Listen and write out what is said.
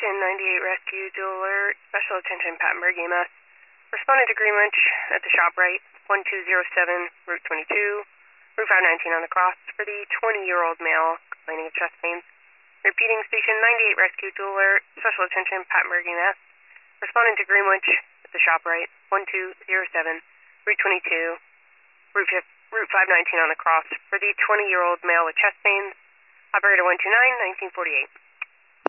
Station 98 Rescue Dual Alert. Special attention Pattenberg EMS. Responded to Greenwich at the ShopRite, 1207, Route 22, Route 519 on the cross for the 20-year-old male complaining of chest pains. Repeating, Station 98 Rescue Dual Alert. Special attention Pattenberg EMS. Responding to Greenwich at the ShopRite, 1207, Route 22, Route 519 on the cross for the 20-year-old male with chest pains. Operator 129, 1948.